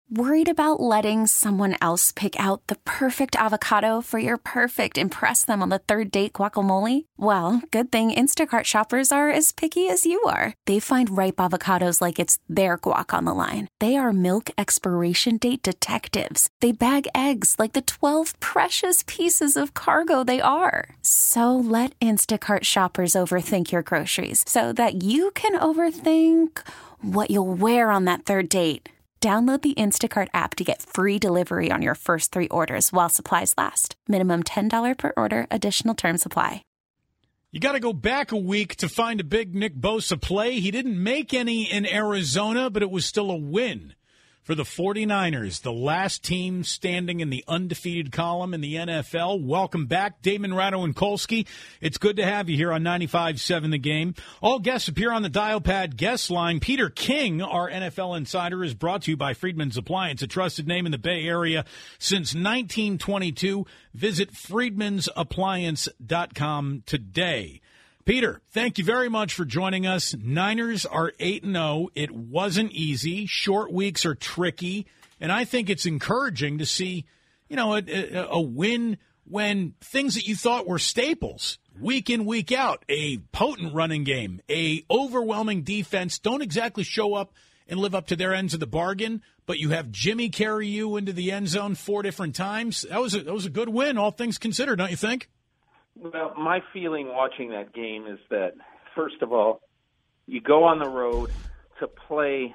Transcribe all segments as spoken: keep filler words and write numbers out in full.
Worried about letting someone else pick out the perfect avocado for your perfect impress them on the third date guacamole? Well, good thing Instacart shoppers are as picky as you are. They find ripe avocados like it's their guac on the line. They are milk expiration date detectives. They bag eggs like the twelve precious pieces of cargo they are. So let Instacart shoppers overthink your groceries so that you can overthink what you'll wear on that third date. Download the Instacart app to get free delivery on your first three orders while supplies last. Minimum ten dollars per order. Additional terms apply. You got to go back a week to find a big Nick Bosa play. He didn't make any in Arizona, but it was still a win for the 49ers, the last team standing in the undefeated column in the N F L. Welcome back, Damon Ratto and Kolsky. It's good to have you here on ninety-five point seven The Game. All guests appear on the Dial Pad guest line. Peter King, our N F L insider, is brought to you by Friedman's Appliance, a trusted name in the Bay Area since nineteen twenty-two. Visit friedmans appliance dot com today. Peter, thank you very much for joining us. Niners are eight and oh. It wasn't easy. Short weeks are tricky. And I think it's encouraging to see, you know, a, a, a win when things that you thought were staples, week in, week out, a potent running game, a overwhelming defense, don't exactly show up and live up to their ends of the bargain, but you have Jimmy carry you into the end zone four different times. That was a, that was a good win, all things considered, don't you think? Well, my feeling watching that game is that, first of all, you go on the road to play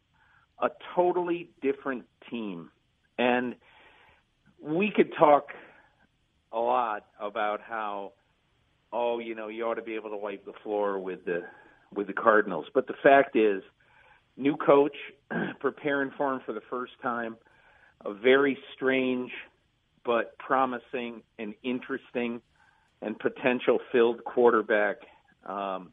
a totally different team. And we could talk a lot about how, oh, you know, you ought to be able to wipe the floor with the with the Cardinals. But the fact is, new coach, preparing for him for the first time, a very strange but promising and interesting and potential-filled quarterback. Um,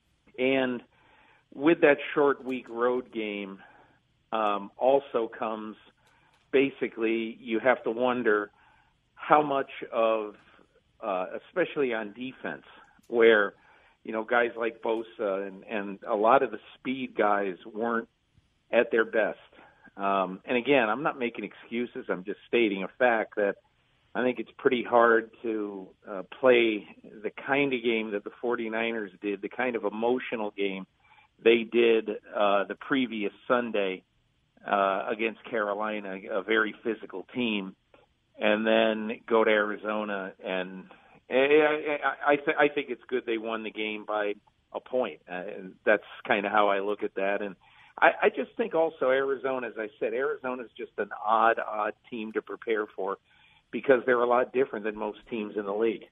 and with that short week road game um, also comes basically you have to wonder how much of, uh, especially on defense, where, you know, guys like Bosa and, and a lot of the speed guys weren't at their best. Um, and again, I'm not making excuses. I'm just stating a fact that I think it's pretty hard to uh, play the kind of game that the 49ers did, the kind of emotional game they did uh, the previous Sunday uh, against Carolina, a very physical team, and then go to Arizona. And I, I, th- I think it's good they won the game by a point. Uh, and that's kind of how I look at that. And I, I just think also Arizona, as I said, Arizona is just an odd, odd team to prepare for, because they're a lot different than most teams in the league.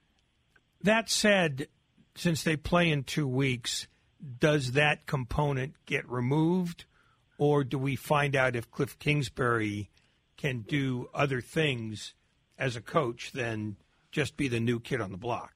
That said, since they play in two weeks, does that component get removed, or do we find out if Cliff Kingsbury can do other things as a coach than just be the new kid on the block?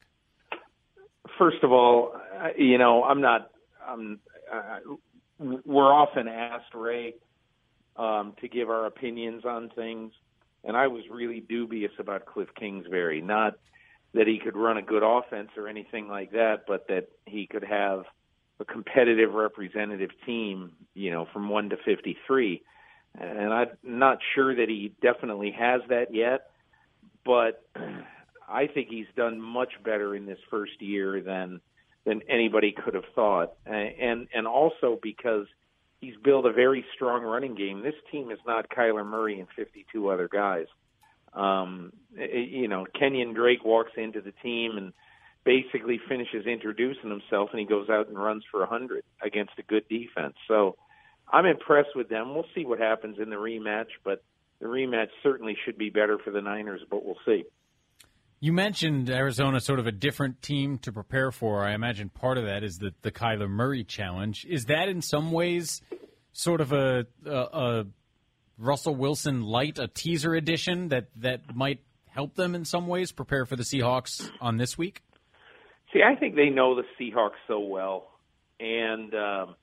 First of all, you know, I'm not I'm, uh, we're often asked, Ray, um, to give our opinions on things. And I was really dubious about Cliff Kingsbury, not that he could run a good offense or anything like that, but that he could have a competitive representative team, you know, from one to fifty-three. And I'm not sure that he definitely has that yet, but I think he's done much better in this first year than than anybody could have thought. And and also because he's built a very strong running game. This team is not Kyler Murray and fifty-two other guys. Um, you know, Kenyon Drake walks into the team and basically finishes introducing himself, and he goes out and runs for one hundred against a good defense. So I'm impressed with them. We'll see what happens in the rematch, but the rematch certainly should be better for the Niners, but we'll see. You mentioned Arizona, sort of a different team to prepare for. I imagine part of that is the, the Kyler Murray challenge. Is that in some ways sort of a, a, a Russell Wilson light, a teaser edition that, that might help them in some ways prepare for the Seahawks on this week? See, I think they know the Seahawks so well, and um,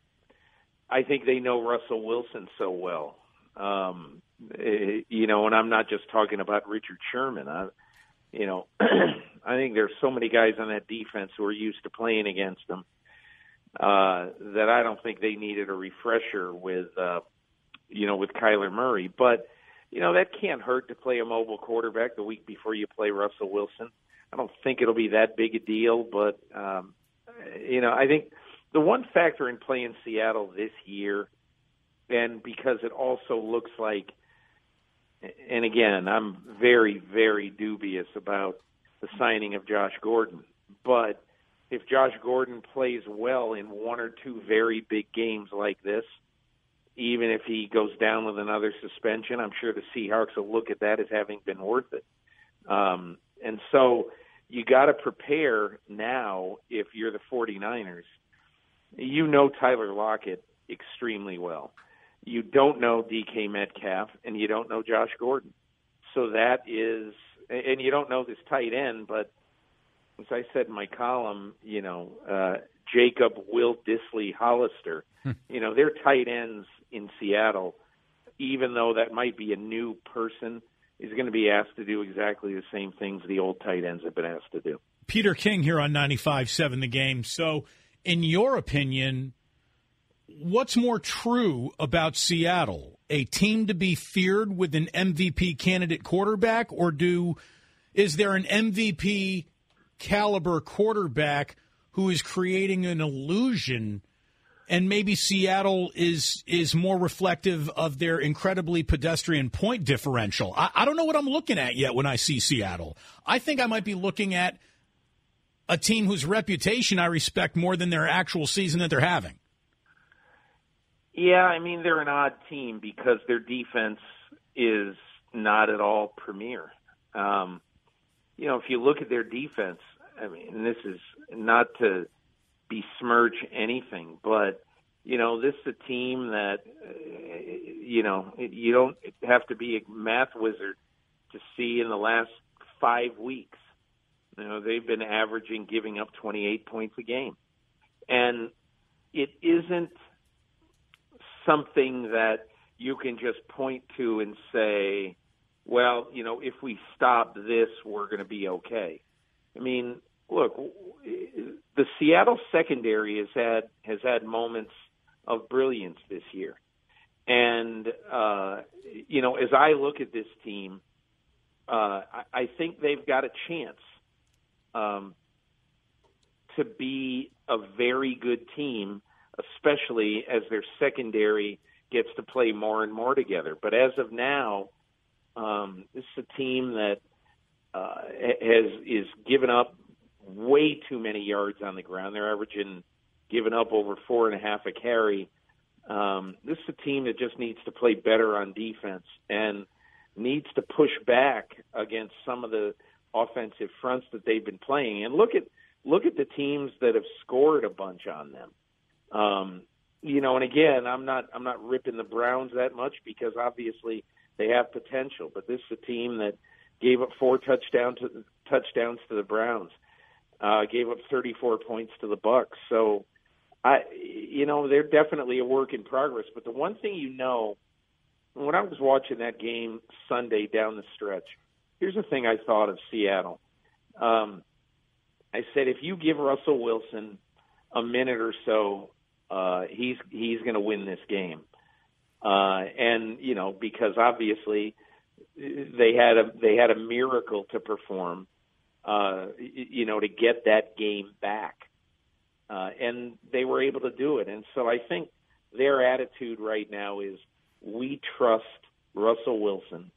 I think they know Russell Wilson so well. Um, you know, and I'm not just talking about Richard Sherman. I, You know, I think there's so many guys on that defense who are used to playing against them uh, that I don't think they needed a refresher with uh, you know, with Kyler Murray. But, you know, that can't hurt to play a mobile quarterback the week before you play Russell Wilson. I don't think it'll be that big a deal, but, um, you know, I think the one factor in playing Seattle this year, and because it also looks like, and again, I'm very, very dubious about the signing of Josh Gordon, but if Josh Gordon plays well in one or two very big games like this, even if he goes down with another suspension, I'm sure the Seahawks will look at that as having been worth it. Um, and so you got to prepare now if you're the 49ers. You know Tyler Lockett extremely well. You don't know D K Metcalf, and you don't know Josh Gordon. So that is – and you don't know this tight end, but as I said in my column, you know, uh, Jacob Will Disley Hollister, you know, they're tight ends in Seattle, even though that might be a new person, is going to be asked to do exactly the same things the old tight ends have been asked to do. Peter King here on ninety-five seven The Game. So, in your opinion, what's more true about Seattle? A team to be feared with an M V P candidate quarterback, or do is there an M V P caliber quarterback who is creating an illusion, and maybe Seattle is is more reflective of their incredibly pedestrian point differential? I, I don't know what I'm looking at yet when I see Seattle. I think I might be looking at a team whose reputation I respect more than their actual season that they're having. Yeah, I mean, they're an odd team because their defense is not at all premier. Um, you know, if you look at their defense, I mean, and this is not to besmirch anything, but, you know, this is a team that, uh, you know, you don't have to be a math wizard to see in the last five weeks. You know, they've been averaging giving up twenty-eight points a game. And it isn't something that you can just point to and say, well, you know, if we stop this, we're going to be okay. I mean, look, the Seattle secondary has had has had moments of brilliance this year. And, uh, you know, as I look at this team, uh, I, I think they've got a chance um, to be a very good team, especially as their secondary gets to play more and more together. But as of now, um, this is a team that uh, has is given up way too many yards on the ground. They're averaging giving up over four and a half a carry. Um, this is a team that just needs to play better on defense and needs to push back against some of the offensive fronts that they've been playing. And look at look at the teams that have scored a bunch on them. Um, you know, and again, I'm not I'm not ripping the Browns that much because obviously they have potential. But this is a team that gave up four touchdowns to touchdowns to the Browns, uh, gave up thirty-four points to the Bucs. So, I, you know, they're definitely a work in progress. But the one thing you know, when I was watching that game Sunday down the stretch, here's the thing I thought of Seattle. Um, I said, if you give Russell Wilson a minute or so, uh, he's he's going to win this game. Uh, and you know, because obviously they had a they had a miracle to perform, uh, you know, to get that game back, uh, and they were able to do it. And so I think their attitude right now is we trust Russell Wilson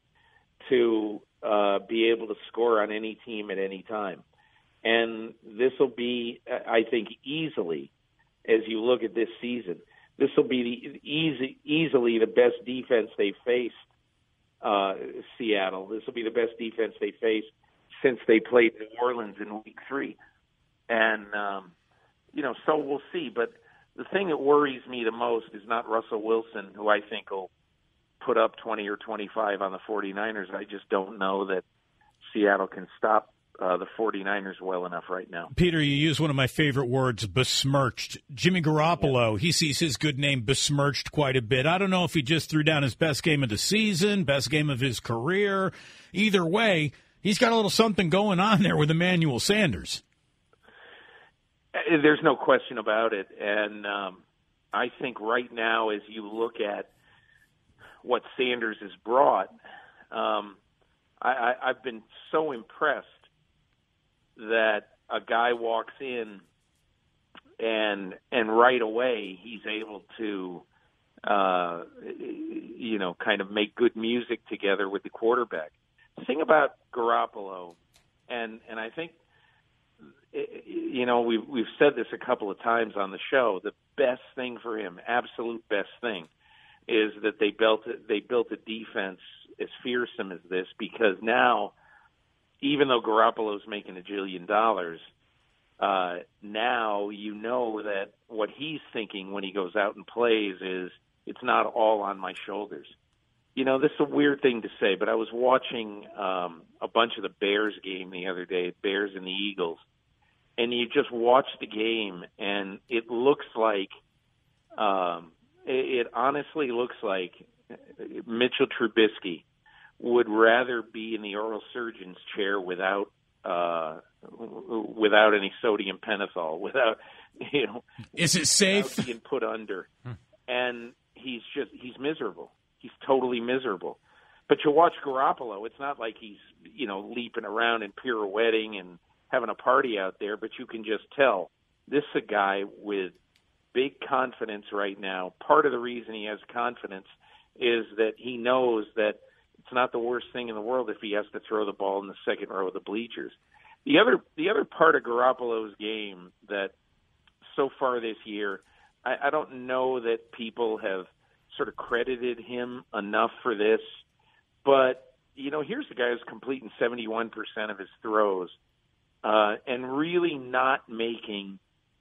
to uh, be able to score on any team at any time. And this will be, I think, easily, as you look at this season, this will be the easy, easily the best defense they faced, uh, Seattle. This will be the best defense they faced since they played New Orleans in week three. And, um, you know, so we'll see. But the thing that worries me the most is not Russell Wilson, who I think will put up twenty or twenty-five on the 49ers. I just don't know that Seattle can stop Uh, the 49ers well enough right now. Peter, you use one of my favorite words, besmirched. Jimmy Garoppolo, yeah. He sees his good name besmirched quite a bit. I don't know if he just threw down his best game of the season, best game of his career. Either way, he's got a little something going on there with Emmanuel Sanders. There's no question about it. And um, I think right now, as you look at what Sanders has brought, um, I, I, I've been so impressed that a guy walks in and and right away he's able to, uh, you know, kind of make good music together with the quarterback. The thing about Garoppolo, and and I think, you know, we've we've said this a couple of times on the show. The best thing for him, absolute best thing, is that they built they built a defense as fearsome as this, because now, even though Garoppolo's making a jillion dollars, uh, now you know that what he's thinking when he goes out and plays is, it's not all on my shoulders. You know, this is a weird thing to say, but I was watching um, a bunch of the Bears game the other day, Bears and the Eagles, and you just watch the game, and it looks like, um, it, it honestly looks like Mitchell Trubisky would rather be in the oral surgeon's chair without uh, without any sodium pentothal, without, you know, is it safe? Being put under, hmm. and he's just he's miserable. He's totally miserable. But you watch Garoppolo; it's not like he's, you know, leaping around and pirouetting and having a party out there, but you can just tell this is a guy with big confidence right now. Part of the reason he has confidence is that he knows that it's not the worst thing in the world if he has to throw the ball in the second row of the bleachers. The other the other part of Garoppolo's game that so far this year, I, I don't know that people have sort of credited him enough for this, but, you know, here's a guy who's completing seventy-one percent of his throws. Uh, and really not making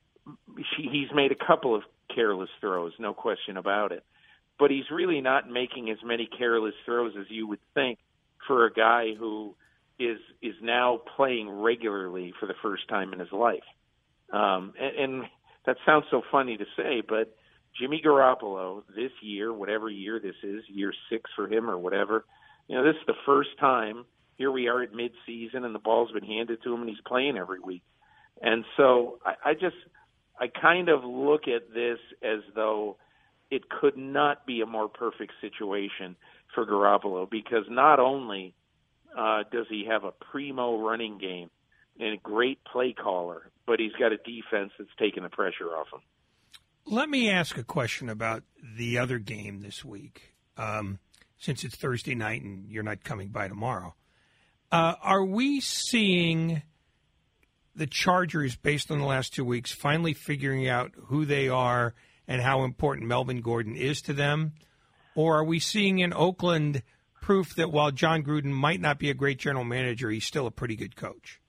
– he's made a couple of careless throws, no question about it. But he's really not making as many careless throws as you would think for a guy who is is now playing regularly for the first time in his life. Um, and, and that sounds so funny to say, but Jimmy Garoppolo this year, whatever year this is, year six for him or whatever, you know, this is the first time – here we are at midseason, and the ball's been handed to him, and he's playing every week. And so I, I just, I kind of look at this as though it could not be a more perfect situation for Garoppolo, because not only uh, does he have a primo running game and a great play caller, but he's got a defense that's taking the pressure off him. Let me ask a question about the other game this week, um, since it's Thursday night and you're not coming by tomorrow. Uh, are we seeing the Chargers, based on the last two weeks, finally figuring out who they are and how important Melvin Gordon is to them? Or are we seeing in Oakland proof that while John Gruden might not be a great general manager, he's still a pretty good coach?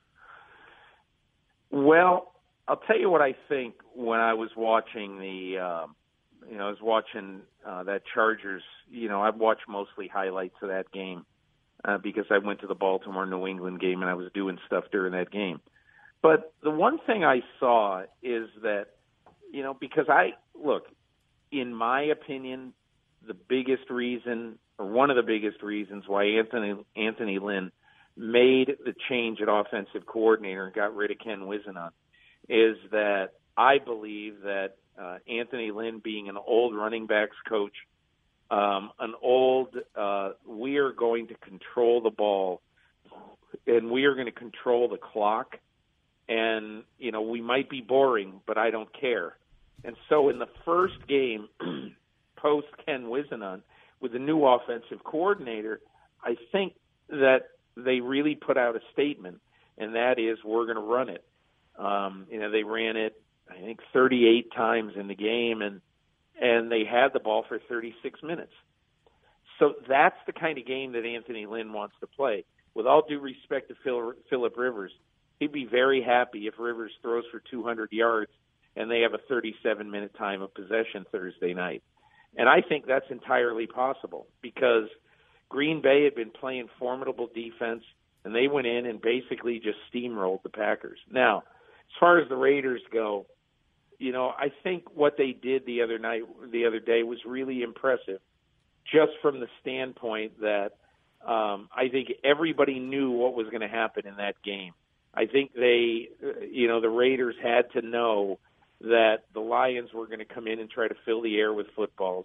Well, I'll tell you what I think when I was watching the, uh, you know, I was watching uh, that Chargers, you know, I've watched mostly highlights of that game. Uh, because I went to the Baltimore-New England game and I was doing stuff during that game. But the one thing I saw is that, you know, because I, look, in my opinion, the biggest reason, or one of the biggest reasons why Anthony Anthony Lynn made the change at offensive coordinator and got rid of Ken Whisenant is that I believe that uh, Anthony Lynn, being an old running backs coach, Um, an old, uh, we are going to control the ball and we are going to control the clock. And, you know, we might be boring, but I don't care. And so in the first game, post Ken Whisenant, with the new offensive coordinator, I think that they really put out a statement, and that is, we're going to run it. Um, you know, they ran it, I think, thirty-eight times in the game, and and they had the ball for thirty-six minutes. So that's the kind of game that Anthony Lynn wants to play. With all due respect to Phil, Phillip Rivers, he'd be very happy if Rivers throws for two hundred yards and they have a thirty-seven minute time of possession Thursday night. And I think that's entirely possible because Green Bay had been playing formidable defense, and they went in and basically just steamrolled the Packers. Now, as far as the Raiders go, you know, I think what they did the other night, the other day, was really impressive, just from the standpoint that um, I think everybody knew what was going to happen in that game. I think they, you know, the Raiders had to know that the Lions were going to come in and try to fill the air with footballs.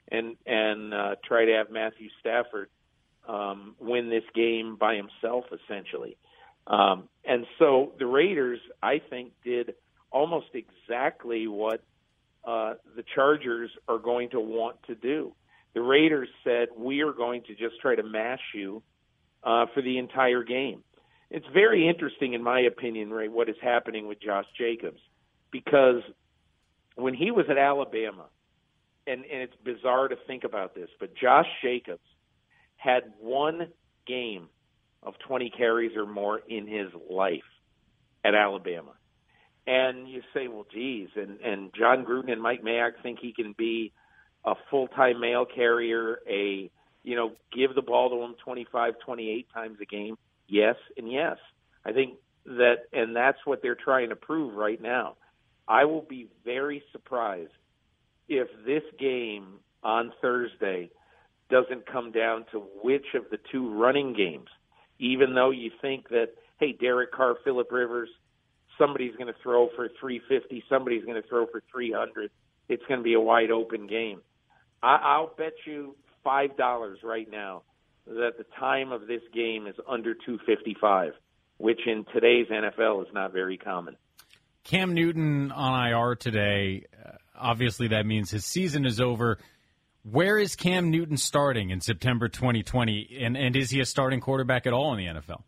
and and uh, try to have Matthew Stafford um, win this game by himself, essentially. Um, and so the Raiders, I think, did almost exactly what uh, the Chargers are going to want to do. The Raiders said, we are going to just try to mash you uh, for the entire game. It's very interesting, in my opinion, Ray, what is happening with Josh Jacobs, because when he was at Alabama, and, and it's bizarre to think about this, but Josh Jacobs had one game of twenty carries or more in his life at Alabama. And you say, well, geez, and, and John Gruden and Mike Mayock think he can be a full-time mail carrier, a, you know, give the ball to him twenty-five, twenty-eight times a game. Yes and yes. I think that, and that's what they're trying to prove right now. I will be very surprised if this game on Thursday doesn't come down to which of the two running games, even though you think that, hey, Derek Carr, Phillip Rivers, somebody's going to throw for three fifty, somebody's going to throw for three hundred. It's going to be a wide open game. I, I'll bet you five dollars right now that the time of this game is under two fifty-five, which in today's N F L is not very common. Cam Newton on I R today, uh, obviously that means his season is over. Where is Cam Newton starting in September twenty twenty, and, and is he a starting quarterback at all in the N F L?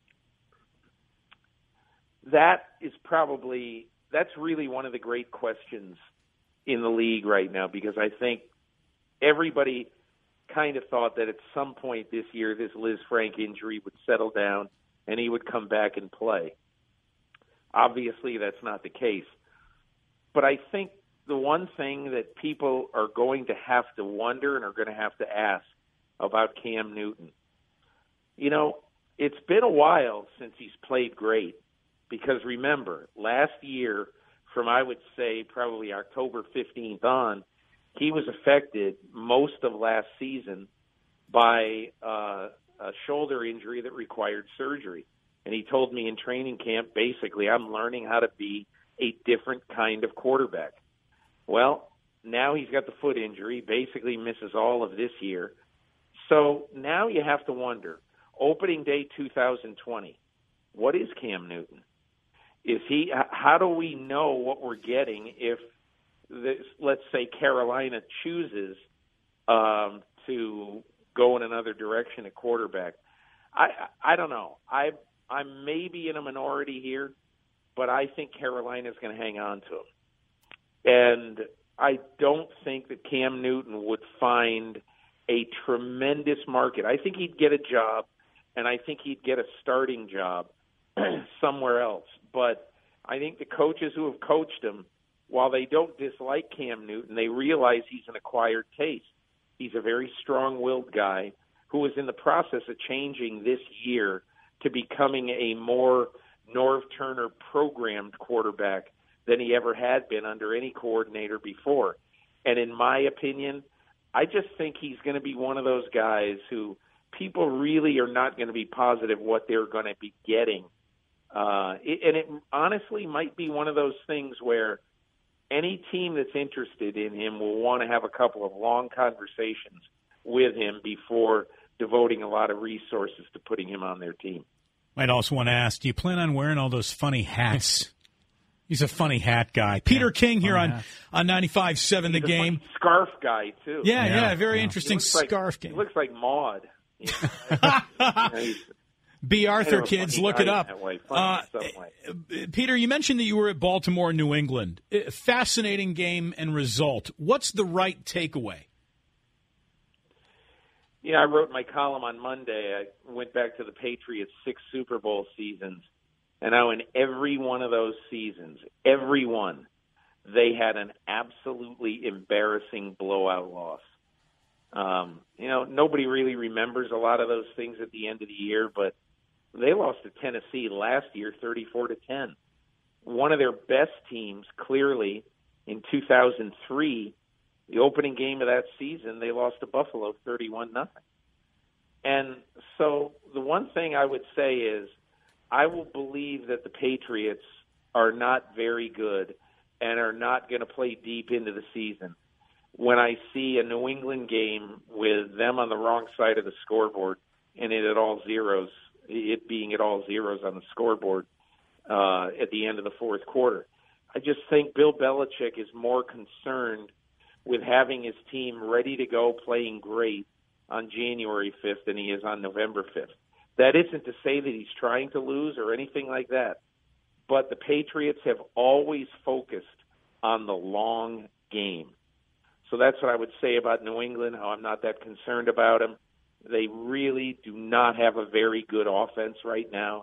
That is probably, that's really one of the great questions in the league right now, because I think everybody kind of thought that at some point this year this Liz Frank injury would settle down and he would come back and play. Obviously, that's not the case. But I think the one thing that people are going to have to wonder and are going to have to ask about Cam Newton, you know, it's been a while since he's played great, because remember, last year, from I would say probably October fifteenth on, he was affected most of last season by uh, a shoulder injury that required surgery. And he told me in training camp, basically, I'm learning how to be a different kind of quarterback. Well, now he's got the foot injury, basically misses all of this year. So now you have to wonder, opening day two thousand twenty, what is Cam Newton? Is he? How do we know what we're getting if, this, let's say, Carolina chooses um, to go in another direction at quarterback? I I don't know. I I'm maybe in a minority here, but I think Carolina's going to hang on to him. And I don't think that Cam Newton would find a tremendous market. I think he'd get a job, and I think he'd get a starting job somewhere else. But I think the coaches who have coached him, while they don't dislike Cam Newton, they realize he's an acquired taste. He's a very strong-willed guy who was in the process of changing this year to becoming a more Norv Turner programmed quarterback than he ever had been under any coordinator before. And in my opinion, I just think he's going to be one of those guys who people really are not going to be positive what they're going to be getting. Uh, it, and it honestly might be one of those things where any team that's interested in him will want to have a couple of long conversations with him before devoting a lot of resources to putting him on their team. I'd also want to ask, do you plan on wearing all those funny hats? He's a funny hat guy. Peter yeah, King here on, on ninety-five point seven The Game. Scarf guy, too. Yeah, yeah, yeah very yeah. interesting scarf like, game. He looks like Maude. You know? you know, B. Arthur, kids, look it up. Way, uh, Peter, you mentioned that you were at Baltimore, New England. Fascinating game and result. What's the right takeaway? Yeah, I wrote my column on Monday. I went back to the Patriots' six Super Bowl seasons, and now in every one of those seasons, every one, they had an absolutely embarrassing blowout loss. Um, you know, nobody really remembers a lot of those things at the end of the year, but they lost to Tennessee last year thirty-four to ten. One of their best teams, clearly, in two thousand three, the opening game of that season, they lost to Buffalo thirty-one nothing. And so the one thing I would say is I will believe that the Patriots are not very good and are not going to play deep into the season. when I see a New England game with them on the wrong side of the scoreboard and it at all zeros, it being at all zeros on the scoreboard uh, at the end of the fourth quarter. I just think Bill Belichick is more concerned with having his team ready to go playing great on January fifth than he is on November fifth. That isn't to say that he's trying to lose or anything like that, but the Patriots have always focused on the long game. So that's what I would say about New England, how I'm not that concerned about them. They really do not have a very good offense right now.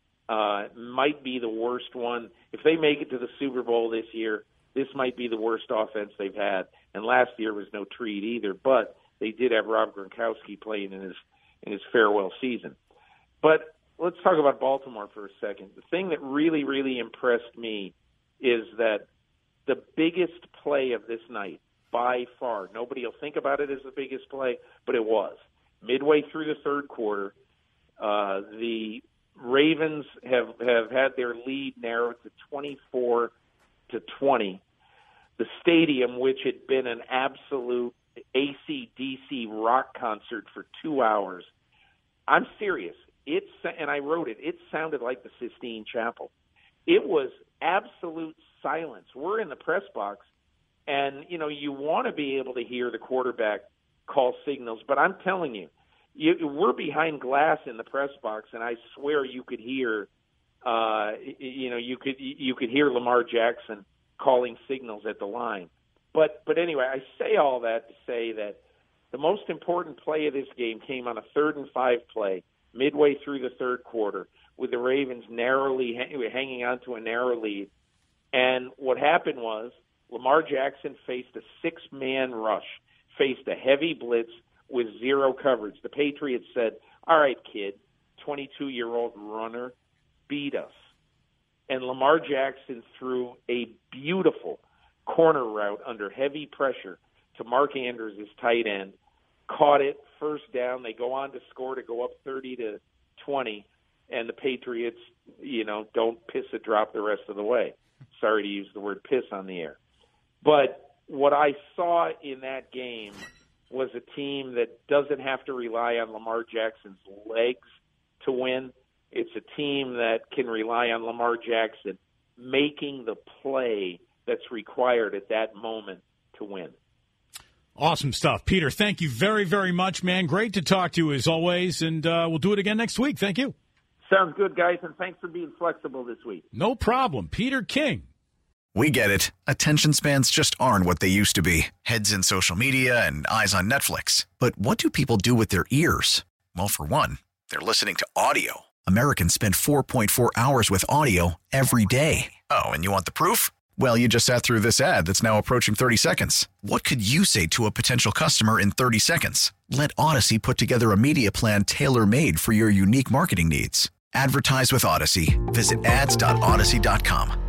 Uh, might be the worst one. If they make it to the Super Bowl this year, this might be the worst offense they've had. And last year was no treat either, but they did have Rob Gronkowski playing in his in his farewell season. But let's talk about Baltimore for a second. The thing that really, really impressed me is that the biggest play of this night, by far, nobody will think about it as the biggest play, but it was. Midway through the third quarter, uh, the Ravens have, have had their lead narrowed to twenty-four to twenty. The stadium, which had been an absolute A C D C rock concert for two hours, I'm serious. It's, and I wrote it, it sounded like the Sistine Chapel. It was absolute silence. We're in the press box, and, you know, you want to be able to hear the quarterback call signals, but I'm telling you, you we're behind glass in the press box, and I swear you could hear, uh, you know, you could you could hear Lamar Jackson calling signals at the line. But but anyway, I say all that to say that the most important play of this game came on a third and five play midway through the third quarter, with the Ravens narrowly hanging on to a narrow lead. And what happened was Lamar Jackson faced a six-man rush, faced a heavy blitz with zero coverage. The Patriots said, all right, kid, twenty-two-year-old runner, beat us. And Lamar Jackson threw a beautiful corner route under heavy pressure to Mark Andrews, his tight end, caught it, first down. They go on to score to go up thirty to twenty, and the Patriots, you know, don't piss a drop the rest of the way. Sorry to use the word piss on the air. But what I saw in that game was a team that doesn't have to rely on Lamar Jackson's legs to win. It's a team that can rely on Lamar Jackson making the play that's required at that moment to win. Awesome stuff. Peter, thank you very, very much, man. Great to talk to you as always, and uh, we'll do it again next week. Thank you. Sounds good, guys, and thanks for being flexible this week. No problem. Peter King. We get it. Attention spans just aren't what they used to be. Heads in social media and eyes on Netflix. But what do people do with their ears? Well, for one, they're listening to audio. Americans spend four point four hours with audio every day. Oh, and you want the proof? Well, you just sat through this ad that's now approaching thirty seconds. What could you say to a potential customer in thirty seconds? Let Odyssey put together a media plan tailor-made for your unique marketing needs. Advertise with Odyssey. Visit ads dot odyssey dot com.